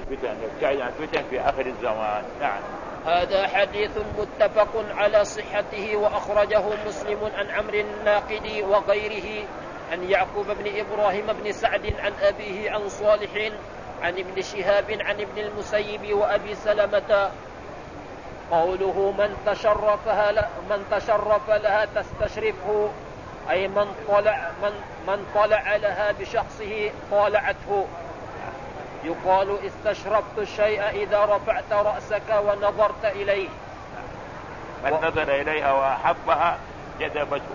الفتن، يبتعد عن الفتن في آخر الزمان. نعم. هذا حديث متفق على صحته، وأخرجه مسلم عن عمرو الناقدي وغيره عن يعقوب بن إبراهيم بن سعد عن أبيه عن صالح عن ابن شهاب عن ابن المسيب وأبي سلمة. قوله من تشرف لها تستشرفه، أي من طلع لها بشخصه طالعته. يقال استشرفت الشيء إذا رفعت رأسك ونظرت إليه. من نظر إليها وأحبها جذبته.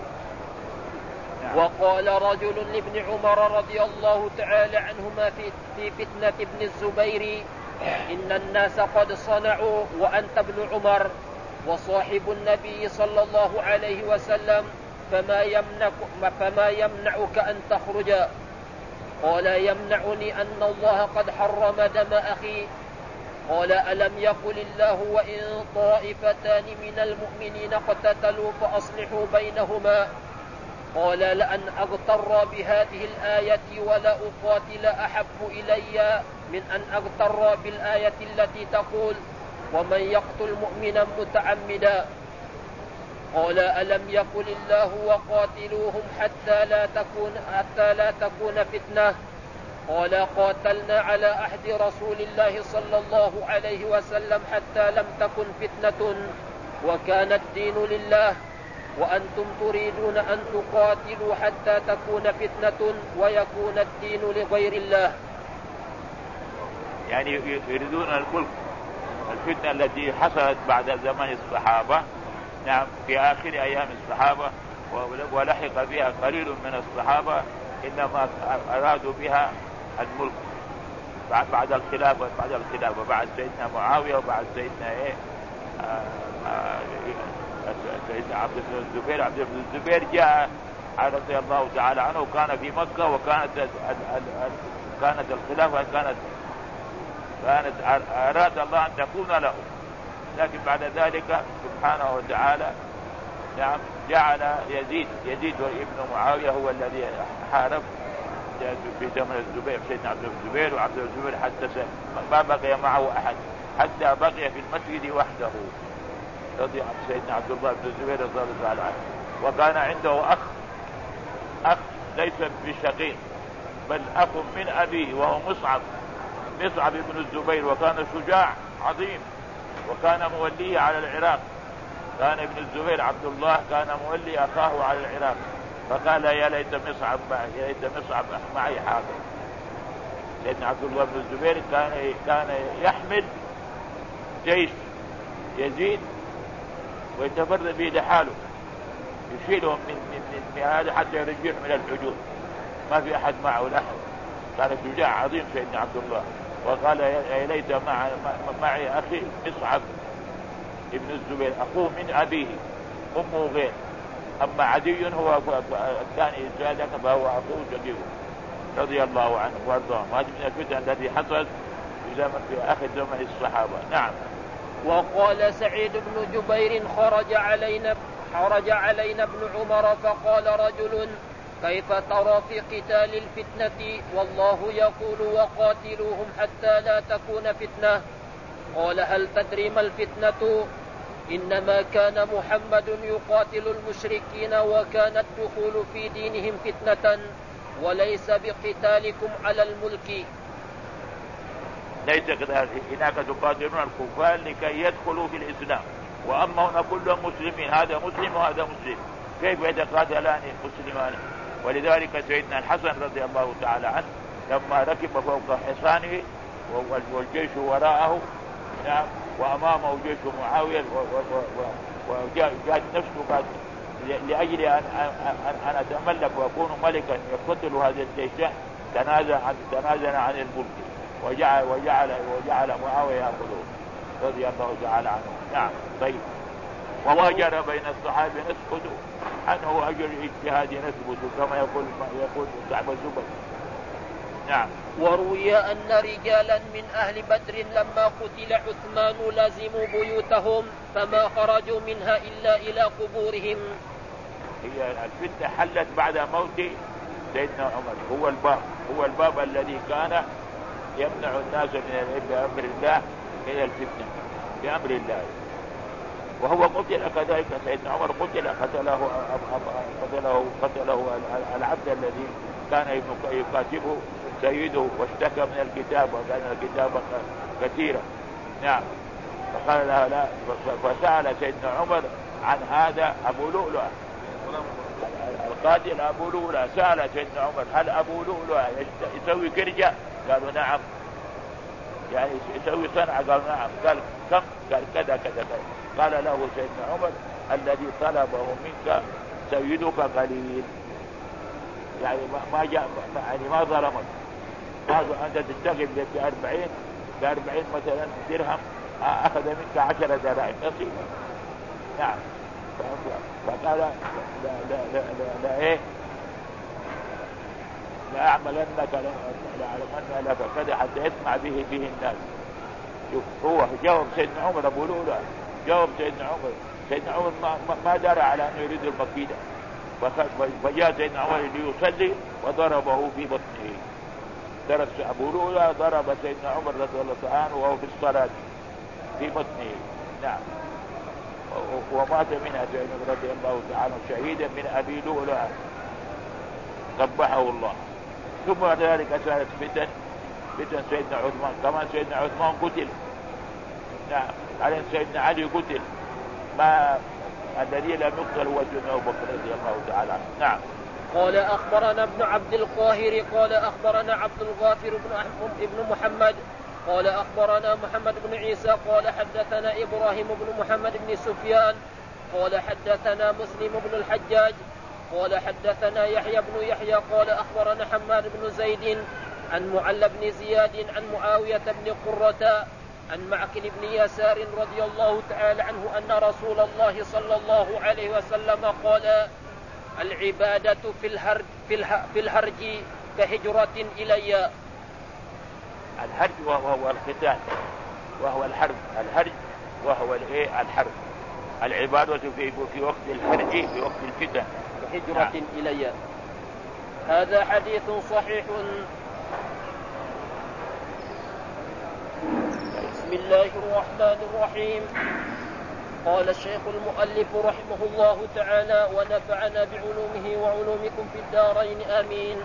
وقال رجل لابن عمر رضي الله تعالى عنهما في فتنة ابن الزبير: إن الناس قد صنعوا وأنت ابن عمر وصاحب النبي صلى الله عليه وسلم، فما يمنعك أن تخرج؟ قال: يمنعني أن الله قد حرم دم أخي. قال: ألم يقل الله: وإن طائفتان من المؤمنين اقتتلوا فأصلحوا بينهما؟ قال: لأن أغتر بهذه الآية ولا أقاتل أحب إلي من أن أغتر بالآية التي تقول: ومن يقتل مؤمنا متعمدا. قال: ألم يقل الله: وقاتلوهم حتى لا تكون فتنة؟ قال: قاتلنا على عهد رسول الله صلى الله عليه وسلم حتى لم تكن فتنة وكان الدين لله، وأنتم تريدون أن تقاتلوا حتى تكون فتنة ويكون الدين لغير الله. يعني يريدون الملك، الفتنة التي حصلت بعد زمن الصحابة، نعم، في آخر أيام الصحابة، ولحق بها قليل من الصحابة، إنما أرادوا بها الملك بعد الخلافة، بعد سيدنا معاوية وبعد سيدنا سيدنا عبد بن الزبير جاء رضي الله تعالى عنه، وكان في مكة، وكانت الخلافة كانت أراد الله أن تكون له، لكن بعد ذلك سبحانه وتعالى، نعم، جعل يزيد ابن معاوية هو الذي حارب في زمن الزبير، سيدنا عبد الزبير، وعبد الزبير حتى ما بقي معه أحد، حتى بقي في المسجد وحده رضي عن سيدنا عبد الله بن الزبير رضي الله تعالى عنه. وكان عنده أخ ليس بشقيق بل أخ من أبيه، وهو مصعب بن الزبير، وكان شجاع عظيم، وكان مولي على العراق. كان ابن الزبير عبد الله كان مولي أخاه على العراق، فقال: يا ليت مصعب معي حاضر. سيدنا عبد الله بن الزبير كان يحمل جيش يزيد ويتفرد به لحاله، يشيلهم من هذا حتى يرجعهم من الحدود، ما في أحد معه الأحد. كان شجاع عظيم سيدنا عبد الله. وقال: يا ليت معي أخي مصعب ابن الزبير، أخوه من أبيه، أمه غير، أما عدي هو الثاني ذلك فهو أخوه شقيقه رضي الله عنه وارضاه. هذه من الفتن التي حصلت في آخر زمن الصحابة. نعم. وقال سعيد بن جبير: خرج علينا ابن عمر فقال رجل: كيف ترى في قتال الفتنة والله يقول: وقاتلوهم حتى لا تكون فتنة؟ قال: هل تدري ما الفتنة؟ إنما كان محمد يقاتل المشركين، وكان الدخول في دينهم فتنة، وليس بقتالكم على الملك. ليس هناك تقاتلون الكفار لكي يدخلوا في الإسلام، وأما هنا كلهم مسلمين، هذا مسلم وهذا مسلم، كيف يتقاتلان المسلمان؟ ولذلك سيدنا الحسن رضي الله تعالى عنه لما ركب فوق حصانه والجيش وراءه، نعم، وأمامه جيش معاوية، وجاءت نفسه قال: لأجل أن أتملك وأكون ملكا يقتل هذا الجيش، تنازل عن الملك وجعل معاوية يأخذه رضي الله تعالى عنه. نعم. طيب. وما جرى بين الصحابة نسكت عنه أجر الاجتهاد نثبت، كما يقول كعب الزبير. نعم. وروي أن رجالا من أهل بدر لما قتل عثمان لزموا بيوتهم فما خرجوا منها إلا إلى قبورهم. هي الفتنة حلت بعد موت سيدنا عمر، هو الباب الذي كان يمنع الناس بأمر الله من الفتنة بأمر الله. وهو قتل كذلك، سيدنا عمر قتل، قتله العبد الذي كان يكاتبه سيده واشتكى من الكتاب وكان الكتاب كثيرا. نعم. فقال له لا، فسأل سيدنا عمر عن هذا أبو لؤلؤة القاتل أبو لؤلؤة، سأل سيدنا عمر هل أبو لؤلؤة يسوي كرجة؟ قالوا نعم. يعني يسوي صنعة؟ قالوا نعم. قال كم؟ قال كذا كذا. قال له سيدنا عمر الذي طلبه منك سيدك قليل، يعني ما جاء، يعني ما ظلمك، أنت تشتغل ب40 مثلا درهم، أخذ منك 10 دراهم نصيبا. نعم. فقال لا لا لا لا, لا إيه لا أعملنك لأعلمن لك كذا حتى يسمع به الناس. شوف هو جاوب سيدنا عمر أبو لؤلؤة، جاوب سيدنا عمر. سيدنا عمر ما دار على أنه يريد المكيدة، فجاء سيدنا عمر ليصلي وضربه في بطنه. درس أبو لؤلؤة ضرب سيدنا عمر رضي الله عنه وهو في الصلاة في بطنه. نعم. ومات منها سيدنا رضي الله تعالى شهيدا من أبي لؤلؤة قبحه الله. ثم بعد ذلك أسألت فتن سيدنا عثمان، كمان سيدنا عثمان قتل. نعم. على سيدنا علي قتل، ما الذي لم يقتل هو سيدنا أبو بكر رضي الله تعالى عنه. نعم. قال أخبرنا ابن عبد القاهر قال أخبرنا عبد الغافر بن محمد قال أخبرنا محمد بن عيسى قال حدثنا إبراهيم بن محمد بن سفيان قال حدثنا مسلم بن الحجاج قال حدثنا يحيى بن يحيى قال أخبرنا حماد بن زيد عن معل بن زياد عن معاوية بن قرة عن معقل بن يسار رضي الله تعالى عنه أن رسول الله صلى الله عليه وسلم قال العبادة في الهرج كهجرة إلي. الهرج وهو القتال وهو الحرب، الهرج وهو الحرب. العبادة في وقت الهرج في وقت الفتن كهجرة إلي. هذا حديث صحيح. بسم الله الرحمن الرحيم. قال الشيخ المؤلف رحمه الله تعالى ونفعنا بعلومه وعلومكم في الدارين آمين.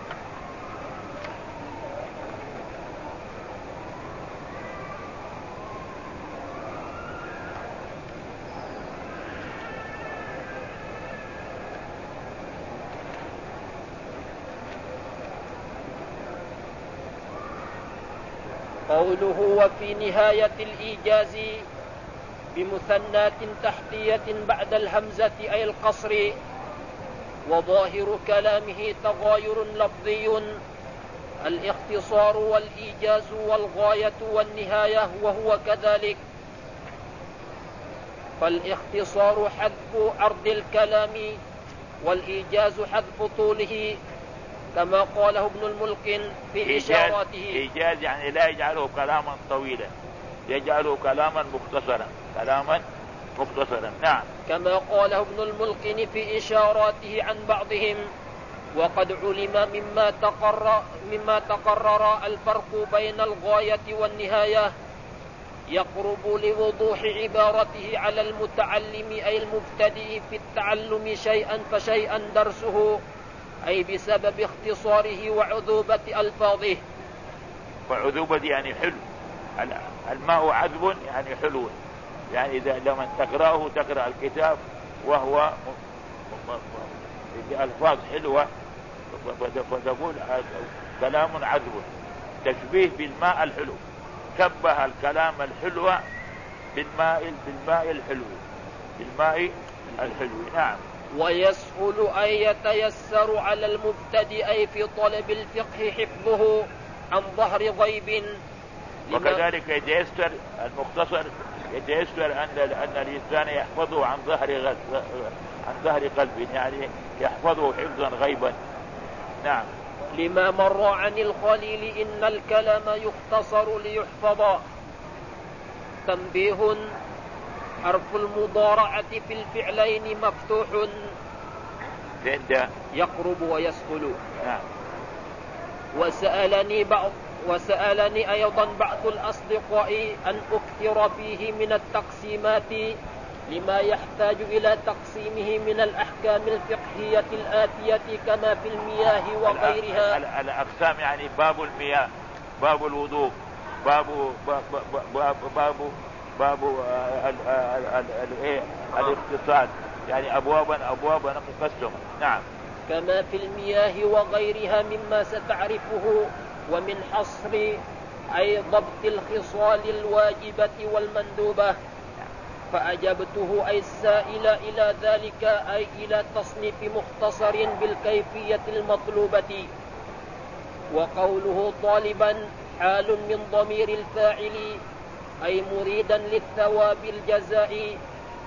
قوله وفي نهاية الإيجاز بمثنات تحتية بعد الهمزة أي القصر، وظاهر كلامه تغاير لفظي، الاختصار والإيجاز والغاية والنهاية وهو كذلك. فالاختصار حذف عرض الكلام والإيجاز حذف طوله كما قاله ابن الملقن في إشاراته. إيجاز يعني لا يجعله كلاما طويلا، يجعله كلاما مختصرا. نعم. كما قاله ابن الملقن في إشاراته عن بعضهم. وقد علم مما تقرر الفرق بين الغاية والنهاية يقرب لوضوح عبارته على المتعلم أي المبتدئ في التعلم شيئا فشيئا درسه، أي بسبب اختصاره وعذوبة ألفاظه. وعذوبة يعني حلو، الماء عذب يعني حلو، يعني إذا لما تقرأ الكتاب وهو بألفاظ حلوة فتقول كلام عذب، تشبيه بالماء الحلو، شبه الكلام الحلو بالماء الحلو. نعم. ويسهل أن يتيسر على المبتدئ في طلب الفقه حفظه عن ظهر غيب. وكذلك يتيسر المختصر، يتيسر أن الإنسان يحفظه عن ظهر قلب، يعني يحفظه حفظا غيبا. نعم. لما مر عن الخليل إن الكلام يختصر ليحفظ. تنبيه: حرف المضارعة في الفعلين مفتوح يقرب ويسهل. نعم. وسألني أيضا بعض الأصدقاء أن أكثر فيه من التقسيمات لما يحتاج إلى تقسيمه من الأحكام الفقهية الآتية كما في المياه وغيرها. الأقسام يعني باب المياه، باب الوضوء، باب الاغتسال، يعني أبوابا نقسم. نعم. كما في المياه وغيرها مما ستعرفه، ومن حصر أي ضبط الخصال الواجبة والمندوبة. فأجبته أي السائل إلى ذلك، أي إلى تصنيف مختصر بالكيفية المطلوبة. وقوله طالبا حال من ضمير الفاعل أي مريدا للثواب الجزاء،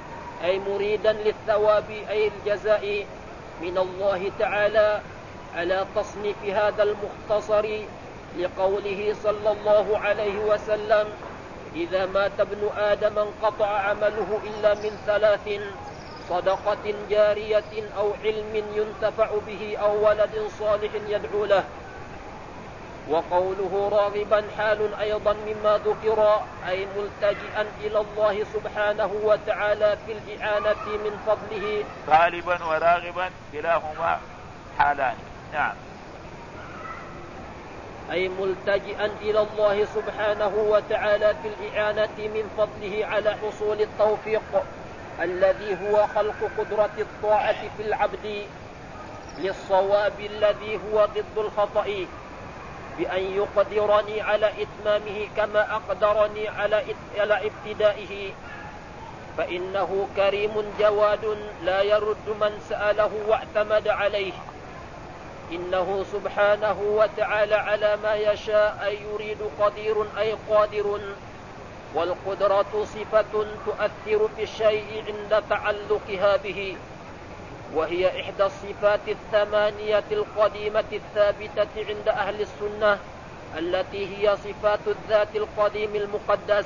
أي الجزاء من الله تعالى على تصنيف هذا المختصر، لقوله صلى الله عليه وسلم: إذا مات ابن آدم انقطع عمله إلا من 3: صدقة جارية أو علم ينتفع به أو ولد صالح يدعو له. وقوله راغبا حال أيضا مما ذكر، أي ملتجئا إلى الله سبحانه وتعالى في الإعانة من فضله. طالبا وراغبا كلاهما حالان. نعم. أي ملتجئا إلى الله سبحانه وتعالى في الإعانة من فضله على حصول التوفيق الذي هو خلق قدرة الطاعة في العبد للصواب الذي هو ضد الخطأ، بأن يقدرني على إتمامه كما أقدرني على ابتدائه، فإنه كريم جواد لا يرد من سأله واعتمد عليه. إنه سبحانه وتعالى على ما يشاء أي يريد قدير أي قادر. والقدرة صفة تؤثر في الشيء عند تعلقها به، وهي إحدى الصفات 8 القديمة الثابتة عند أهل السنة، التي هي صفات الذات القديم المقدس،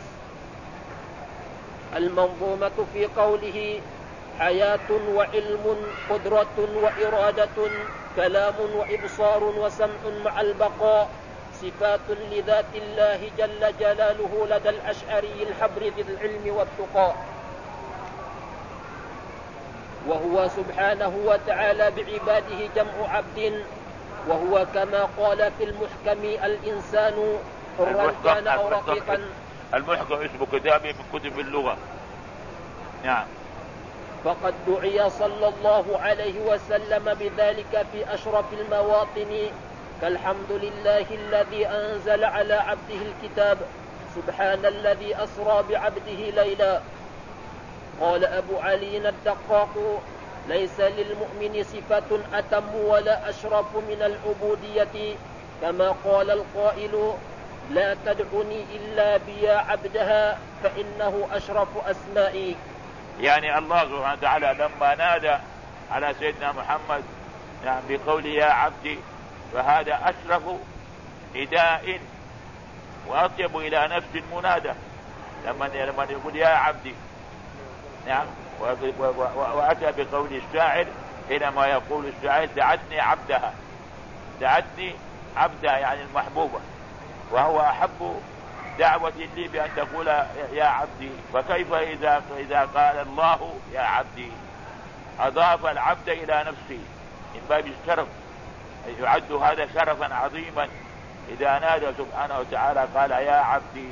المنظومة في قوله: حياة وعلم، قدرة وإرادة، كلام وإبصار وسمع مع البقاء، صفات لذات الله جل جلاله لدى الأشعري الحبر ذي العلم والتقى. وهو سبحانه وتعالى بعباده جمع عبد، وهو كما قال في المحكم: الإنسان حرا كان أو رقيقا. المحكم اسم كتاب من كتب اللغة. نعم. فقد دعي صلى الله عليه وسلم بذلك في أشرف المواطن، كالحمد لله الذي أنزل على عبده الكتاب، سبحان الذي أسرى بعبده ليلا. قال أبو علي الدقاق: ليس للمؤمن صفة أتم ولا أشرف من العبودية، كما قال القائل: لا تدعني إلا بيا عبدها فإنه أشرف أسمائي. يعني الله سبحانه وتعالى لما نادى على سيدنا محمد يعني بقوله يا عبدي، فهذا أشرف نداء وأطيب إلى نفس المنادى لما يقول يا عبدي. نعم. وأتى بقول الشاعر حينما يقول الشاعر: دعتني عبدها، دعتني عبدها يعني المحبوبة، وهو أحب دعوة لي بأن تقول يا عبدي. فكيف إذا قال الله يا عبدي؟ أضاف العبد إلى نفسه من باب الشرف، يعد هذا شرفا عظيما إذا نادى سبحانه وتعالى قال يا عبدي.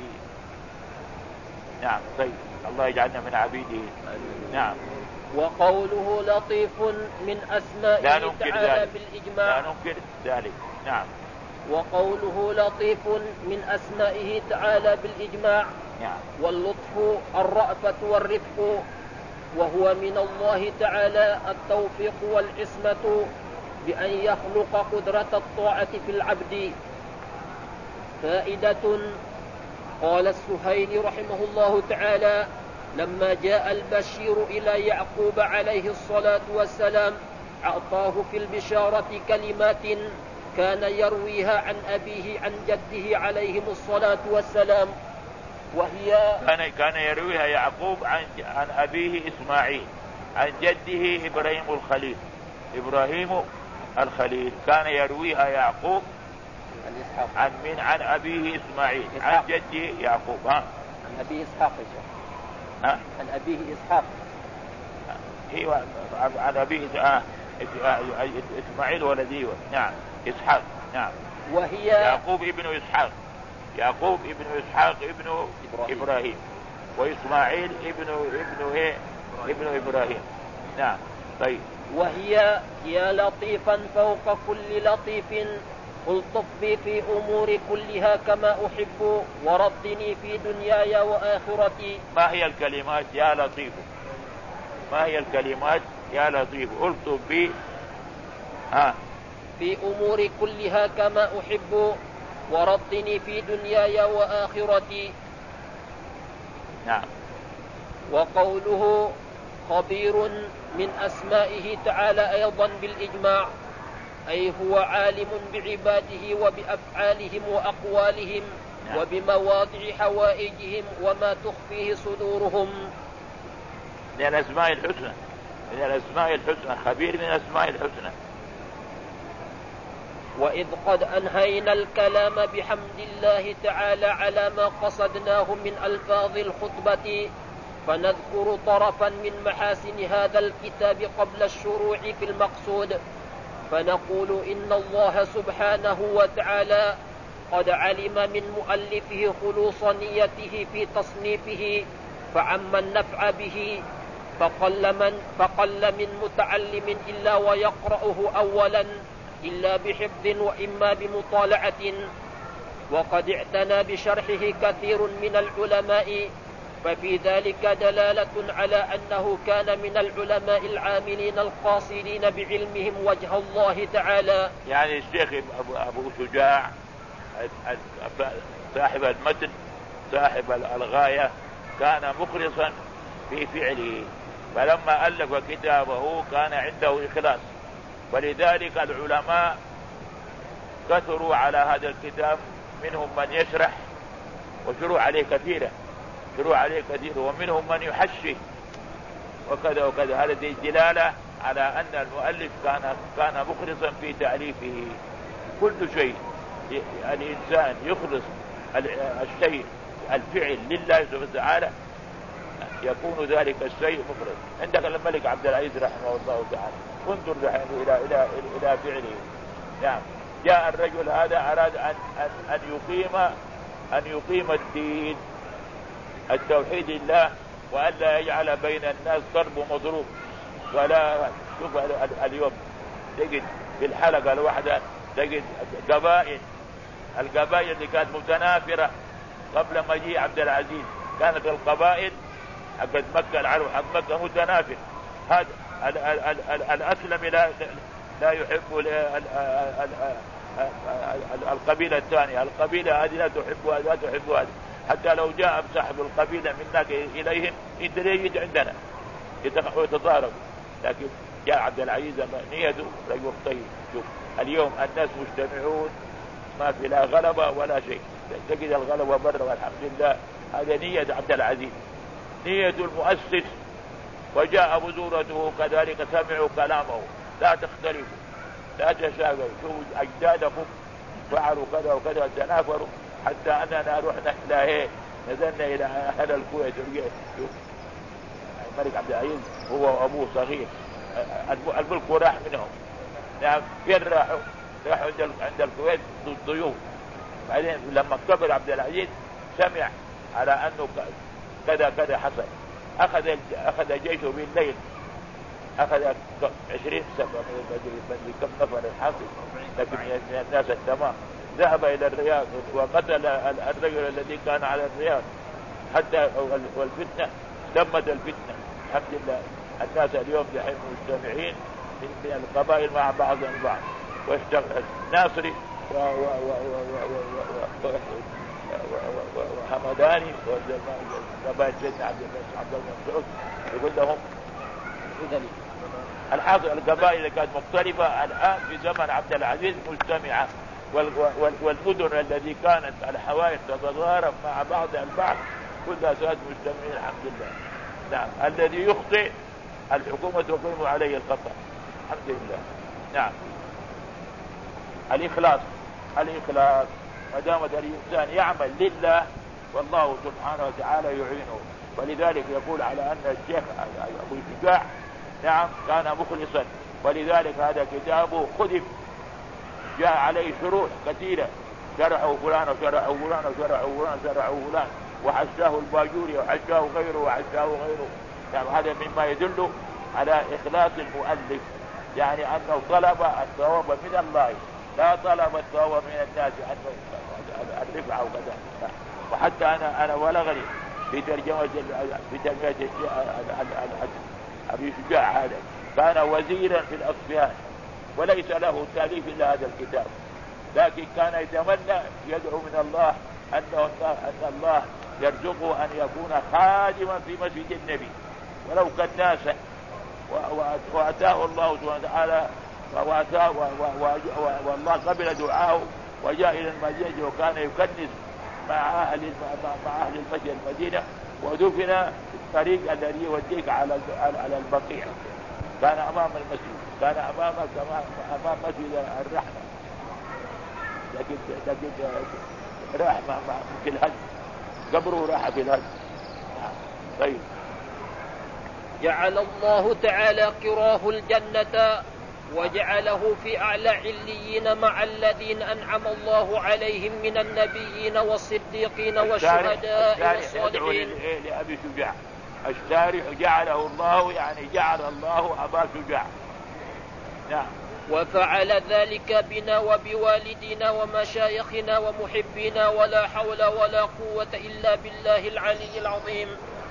نعم. طيب، الله يجعلنا من عبيده. نعم. وقوله لطيف من أسمائه تعالى بالإجماع. لا ننكر ذلك. نعم. وقوله لطيف من أسمائه تعالى بالإجماع. نعم. واللطف الرأفة والرفق، وهو من الله تعالى التوفيق والعصمة بأن يخلق قدرة الطاعة في العبد. فائدة: قال السهيلي رحمه الله تعالى: لما جاء البشير إلى يعقوب عليه الصلاة والسلام أعطاه في البشارة كلمات كان يرويها عن أبيه عن جده عليهم الصلاة والسلام، وهي كان يرويها يعقوب عن أبيه إسماعيل عن جده إبراهيم الخليل كان يرويها يعقوب عن من؟ عن أبيه إسماعيل عن جده يعقوب. عن أبيه إسحاق يا شيخ. عن أبيه إسحاق. ايوه عن أبيه إسماعيل ولديه. نعم إسحاق. نعم. وهي يعقوب ابن إسحاق. يعقوب ابن إسحاق ابن إبراهيم وإسماعيل ابن إبراهيم. نعم. طيب. وهي يا لطيفا فوق كل لطيف الطف بي في أمور كلها كما أحب وردني في دنياي وآخرتي. ما هي الكلمات يا لطيف؟ ما هي الكلمات يا لطيف؟ الطف بي في أمور كلها كما أحب وردني في دنياي وآخرتي. نعم. وقوله خبير من أسمائه تعالى أيضا بالإجماع، أي هو عالم بعباده وبأفعالهم وأقوالهم وبمواضع حوائجهم وما تخفيه صدورهم. من الأسماء الحسنى. من الأسماء الحسنى. خبير من الأسماء الحسنى. وإذ قد أنهينا الكلام بحمد الله تعالى على ما قصدناه من ألفاظ الخطبة، فنذكر طرفا من محاسن هذا الكتاب قبل الشروع في المقصود، فنقول إن الله سبحانه وتعالى قد علم من مؤلفه خلوص نيته في تصنيفه فعم النفع به، فقل من متعلم إلا ويقرأه أولا إلا بحفظ وإما بمطالعة، وقد اعتنى بشرحه كثير من العلماء، ففي ذلك دلالة على أنه كان من العلماء العاملين القاصدين بعلمهم وجه الله تعالى. يعني الشيخ أبو شجاع صاحب المتن صاحب الغاية كان مخلصا في فعله، فلما ألف كتابه كان عنده إخلاص، ولذلك العلماء كثروا على هذا الكتاب، منهم من يشرح وشروع عليه كثيرا ومنهم من يحشي وكذا وكذا. هذا دلالة على أن المؤلف كان مخلصا في تأليفه. كل شيء الإنسان يخلص الشيء الفعل لله سبحانه وتعالى يكون ذلك الشيء مخلص. عندك الملك عبد العزيز رحمه الله تعالى، انظر إلى فعله. يعني جاء الرجل هذا أراد أن يقيم الدين التوحيد لله، وأن لا يجعل بين الناس ضرب ومضروب ولا. شوف اليوم تجد في الحلقة الواحدة تجد القبائل اللي كانت متنافرة قبل مجيء عبد العزيز، كانت القبائل حق مكة العرب حق مكة متنافر. هذا الأسلم لا يحب القبيلة الثانية، القبيلة هذه لا تحب هذه، حتى لو جاء صاحب القبيلة منك إليهم انت ليه يجي عندنا يتضارب. لكن جاء عبد العزيز نيته رجل طيب. شوف اليوم الناس مجتمعون، ما في لا غلبة ولا شيء، تجد الغلبة برا والحمد لله. هذا نية عبد العزيز، نية المؤسس. وجاء بذورته كذلك، سمعوا كلامه، لا تختلفوا لا تشاغلوا. شوفوا أجدادكم فعلوا كذا وكذا، تنافروا حتى أننا رحنا إلى نزلنا إلى أهل الكويت. الملك عبد العزيز هو وأبوه صغير، الملك راح منهم. يعني فين راحوا عند الكويت ضيوف. بعدين لما كبر عبد العزيز سمع على أنه كذا حصل، أخذ جيشه بالليل، أخذ 20 سبع من كم نفر الحاصل، لكن من الناس التمام. ذهب إلى الرياض وقتل الرجل الذي كان على الرياض حتى والفتنة دمت الفتنة. الحمد لله الناس اليوم دحين مجتمعين من القبائل مع بعض البعض، واشتغل ناصري وحمداني وقبائل سيدنا عبد المنصور يقول لهم الحاصل القبائل اللي كانت مختلفة الآن في زمن عبد العزيز مجتمعة، والمدن التي كانت الحوائج تتضارب مع بعض البعض كلها صارت مجتمعين الحمد لله. نعم. الذي يخطئ الحكومة تقيم عليه الخطأ الحمد لله. نعم. الإخلاص الإخلاص. ما دام الإنسان يعمل لله والله سبحانه وتعالى يعينه. ولذلك يقول على أن الشيخ أبو شجاع نعم كان مخلصا، ولذلك هذا كتابه خذف، جاء عليه شروح كثيرة، شرعه فلان وشرعه فلان وشرعه فلان وشرعه فلان، وحشاه الباجوري وحشاه غيره وحشاه غيره. يعني هذا مما يدل على إخلاص المؤلف، يعني أنه طلب الثواب من الله لا طلب الثواب من الناس، الرفعة وكذا. وحتى أنا بلغني في ترجمة أبي شجاع هذا كان وزيرا في الأصفهان وليس له تأليف إلا هذا الكتاب، لكن كان يتمنى يدعو من الله أن الله يرزقه أن يكون خادما في مسجد النبي ولو كان ناسا، وأتاه الله سبحانه وتعالى والله قبل دعاه وجاء إلى المدينة وكان يكنس مع أهل المدينة، ودفن في الطريق الذي يوديك على البقيع، كان أمام المسجد، كان أمام مسجد الرحمة، لكن راح في الهد، قبره راح في الهد. طيب. جعل الله تعالى قراه الجنة وجعله في أعلى عليين مع الذين أنعم الله عليهم من النبيين والصديقين والشهداء والصالحين. لأبي شجاع الشارح جعله الله، يعني جعل الله أبا شجاع. نعم. وفعل ذلك بنا وبوالدنا ومشايخنا ومحبينا، ولا حول ولا قوة إلا بالله العلي العظيم.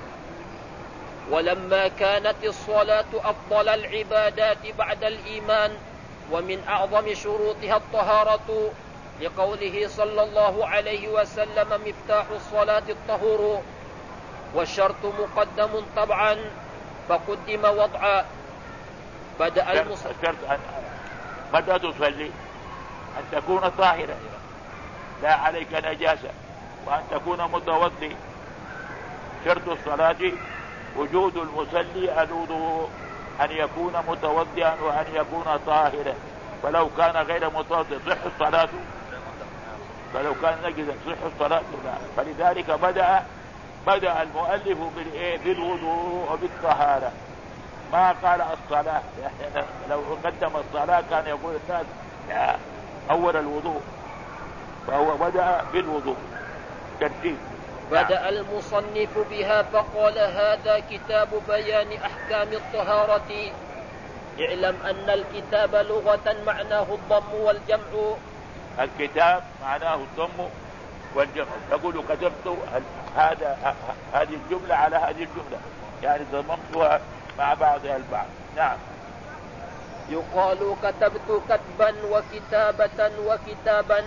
ولما كانت الصلاة أفضل العبادات بعد الإيمان ومن أعظم شروطها الطهارة، لقوله صلى الله عليه وسلم: مفتاح الصلاة الطهور، والشرط مقدم طبعا فقدم وضعا. بدأ الشرط متى تصلي أن تكون طاهرا لا عليك نجاسة، وأن تكون متوضئ. شرط الصلاة وجود المصلي الوضوء، أن يكون متوضئا وأن يكون طاهرا، فلو كان غير متوضئ صح الصلاة، فلو كان نجسا صح الصلاة لا. فلذلك بدأ المؤلف بالوضوء وبالطهارة، ما قال الصلاة، يعني لو قدم الصلاة كان يقول الناس أول الوضوء، فهو بدأ بالوضوء ترتيب. بدأ المصنف بها فقال: هذا كتاب بيان أحكام الطهارة. اعلم أن الكتاب لغة معناه الضم والجمع. الكتاب معناه الضم والجمع. تقول كتبت هذه الجملة على هذه الجملة، يعني ضممتها مع بعضها البعض. نعم. يقال كتبت كتبا وكتابة وكتابا،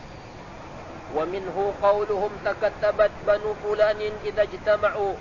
ومنه قولهم تكتبت بنو فلان إذا اجتمعوا.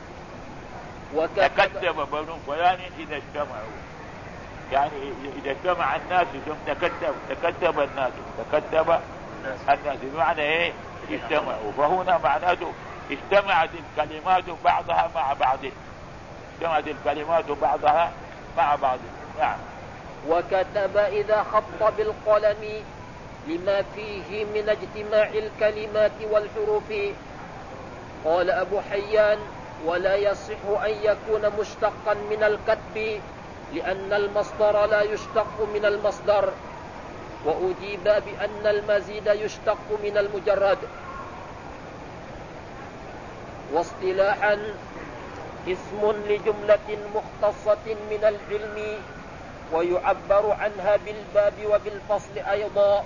تكتب بنو فلان إذا اجتمعوا، يعني إذا اجتمع الناس تكتب الناس، تكتب الناس بمعنى إيه؟ اجتمعوا. فهنا معناته اجتمعت الكلمات بعضها مع بعض، اجتمعت الكلمات بعضها مع بعض. نعم. وكتب إذا خط بالقلم لما فيه من اجتماع الكلمات والحروف. قال أبو حيان: ولا يصح أن يكون مشتقا من الكتب، لأن المصدر لا يشتق من المصدر. وأجيب بأن المزيد يشتق من المجرد. واصطلاحا اسم لجملة مختصة من العلم، ويعبر عنها بالباب وبالفصل أيضا.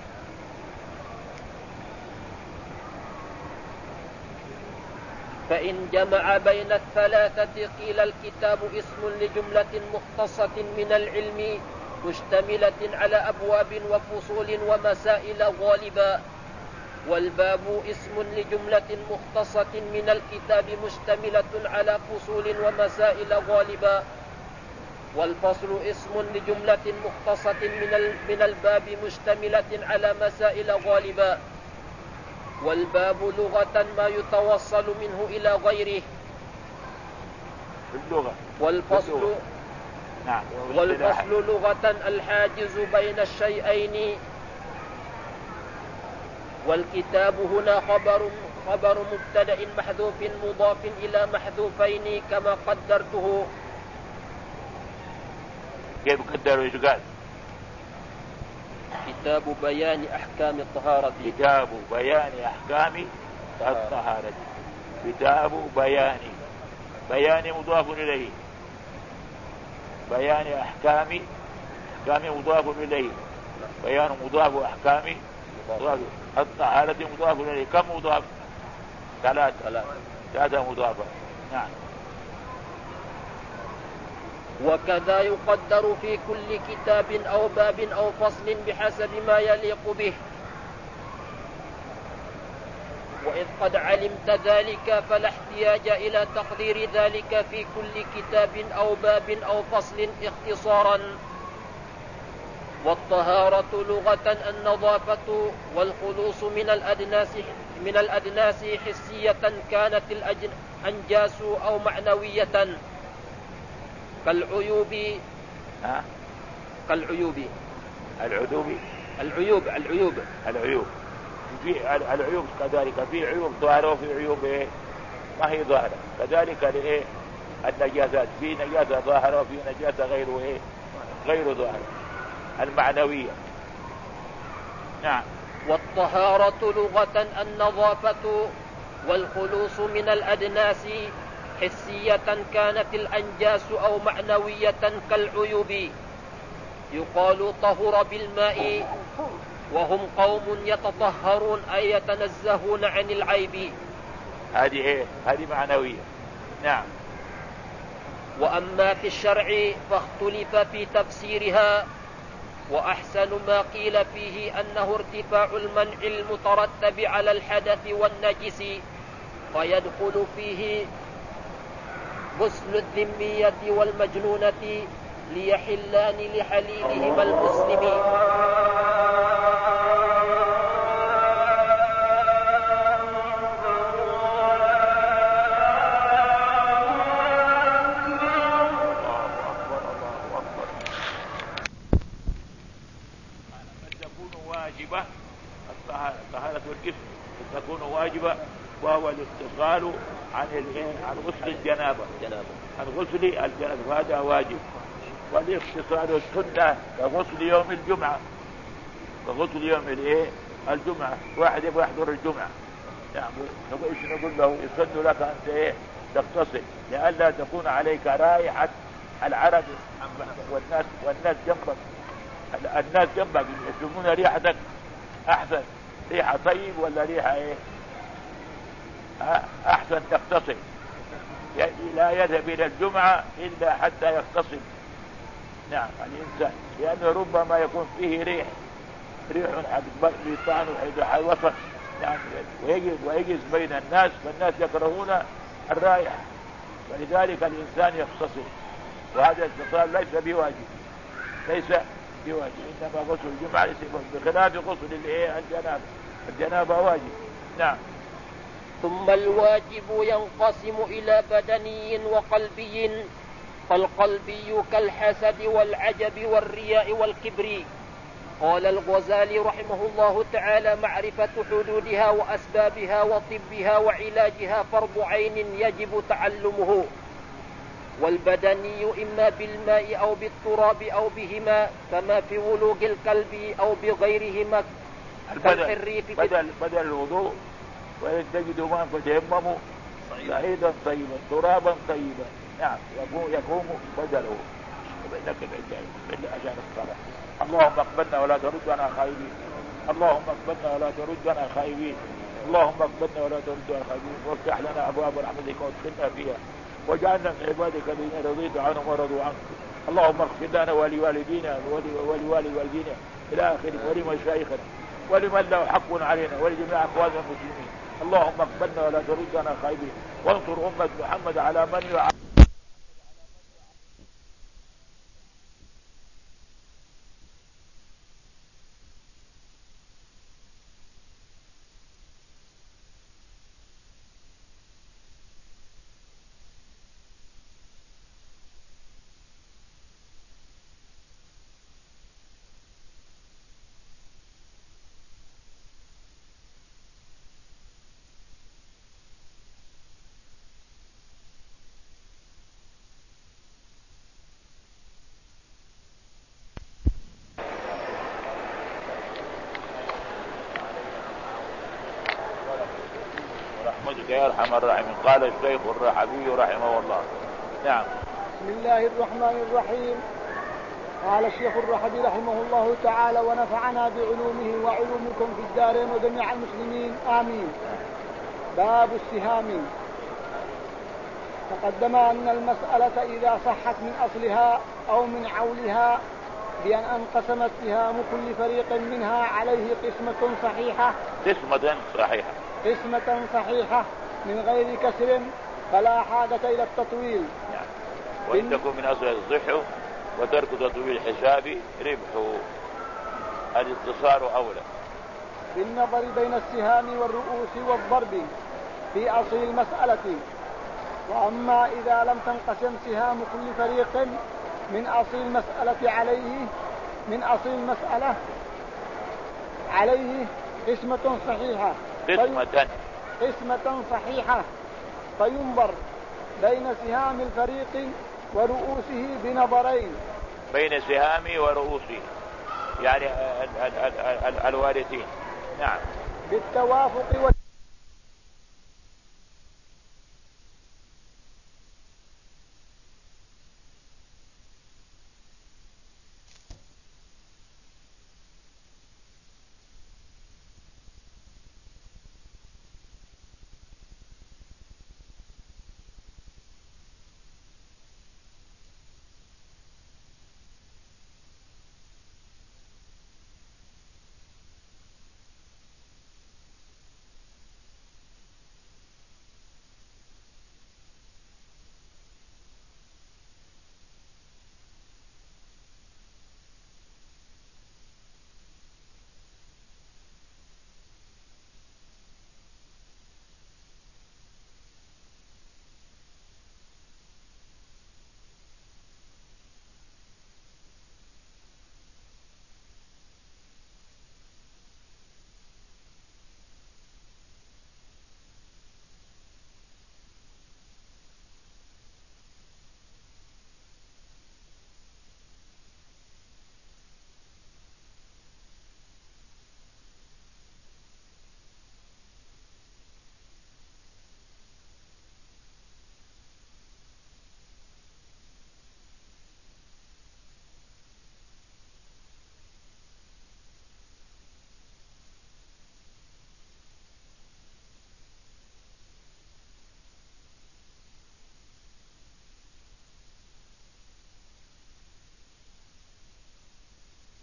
فإن جمع بين الثلاثة قيل الكتاب اسم لجملة مختصة من العلم مشتملة على أبواب وفصول ومسائل غالبا، والباب اسم لجملة مختصة من الكتاب مشتملة على فصول ومسائل غالبا، والفصل اسم لجملة مختصة من الباب مشتملة على مسائل غالبا. والباب لغة ما يتوصل منه إلى غيره باللغة. والفصل نعم. والفصل لغة الحاجز بين الشيئين. والكتاب هنا خبر مبتدأ محذوف مضاف إلى محذوفين كما قدرته. كيف قدروا؟ ايش قال؟ كتاب بيان أحكام الطهارة. كتاب بيان أحكام الطهارة. كتاب بيان مضاف إليه. بيان أحكام مضاف إليه. بيان مضاف أحكام الطهارة مضاف إليه. كم مضاف؟ ثلاثة مضافة. نعم. وكذا يقدر في كل كتاب أو باب أو فصل بحسب ما يليق به. وإذ قد علمت ذلك فلا احتياج إلى تقدير ذلك في كل كتاب أو باب أو فصل اختصارا. والطهارة لغة النظافة والخلوص من الأدناس حسية كانت الأنجاس أو معنوية كالعيوب. العيوب كذلك، في عيوب ظاهرة وفي عيوب ما هي ظاهرة. كذلك النجاسات، في نجاسة ظاهرة وفي نجاسة غير ظاهرة المعنوية. نعم. والطهارة لغة النظافة والخلوص من الأدناس حسية كانت الأنجاس أو معنوية كالعيوب. يقال طهر بالماء وهم قوم يتطهرون أي يتنزهون عن العيب. هذه معنوية. نعم. وأما في الشرع فاختلف في تفسيرها، وأحسن ما قيل فيه أنه ارتفاع المنع المترتب على الحدث والنجس، فيدخل فيه غسل الذمية والمجنونة ليحلان لحليلهما المسلم. الطهارة والجسم تكون واجبة، وهو الاتصال عن غسل الجنابة. عن غسل الجنابة هذا واجب. والاتصال السنة كغسل يوم الجمعة. الجمعة واحد يبغى يحضر الجمعة، يعني نقول له يسن لك أنت تغتسل لئلا تكون عليك رائحة العرب والناس جنبك. الناس جنبك يشمون ريحتك أحسن، ريحة طيب ولا ريحة أحسن تغتسل. لا يذهب إلى الجمعة إلا حتى يغتسل. نعم الإنسان، لأنه ربما يكون فيه ريح بطعن وسط، يعني ويجلس بين الناس، فالناس يكرهون الرائحة، ولذلك الإنسان يغتسل. وهذا الاغتسال ليس بواجب، إنما غسل الجمعة بخلاف غسل الجنابة واجب. نعم. ثم الواجب ينقسم إلى بدني وقلبي، فالقلبي كالحسد والعجب والرياء والكبر. قال الغزالي رحمه الله تعالى: معرفة حدودها وأسبابها وطبها وعلاجها فرض عين يجب تعلمه. والبدني إما بالماء أو بالتراب أو بهما، كما في ولوغ الكلب أو بغيرهما بدل الوضوء. وإن تجدوا ماء فتيمموا صعيدا طيبا ترابا طيبا. نعم يقوم بدله. وبينك العجائب عشان الصلاة. اللهم اقبلنا ولا تردنا خائبين. اللهم اقبلنا ولا تردنا خائبين. اللهم اقبلنا ولا تردنا خائبين. وافتح لنا أبواب رحمتك وادخلنا فيها، واجعلنا من عبادك الذين رضيت عنهم ورضوا عنك. اللهم اغفر لنا ولوالدينا ولوالدينا إلى آخره، ولمشايخنا ولمن له حق علينا ولجميع أخواننا المسلمين. اللهم اقبلنا ولا تردنا خائبين، وانصر أمة محمد على من يعلم برحمتك يا أرحم الراحمين. قال الشيخ الرحبي رحمه الله. نعم. بسم الله الرحمن الرحيم. قال الشيخ الرحبي رحمه الله تعالى: ونفعنا بعلومه وعلومكم في الدارين وجميع المسلمين آمين. باب السهام. تقدم أن المسألة إذا صحت من أصلها أو من عولها بأن انقسمت سهام كل فريق منها عليه قسمة صحيحة من غير كسر فلا حاجة إلى التطويل. وإن تكون من أصل الصحة وترك تطويل الحساب ربح، الاتصال أولى. بالنظر بين السهام والرؤوس والضرب في أصل المسألة. وأما إذا لم تنقسم سهام كل فريق من أصل المسألة عليه قسمة صحيحة فينظر بين سهام الفريق ورؤوسه بنظرين. بين سهام ورؤوسه يعني الوارثين. نعم. بالتوافق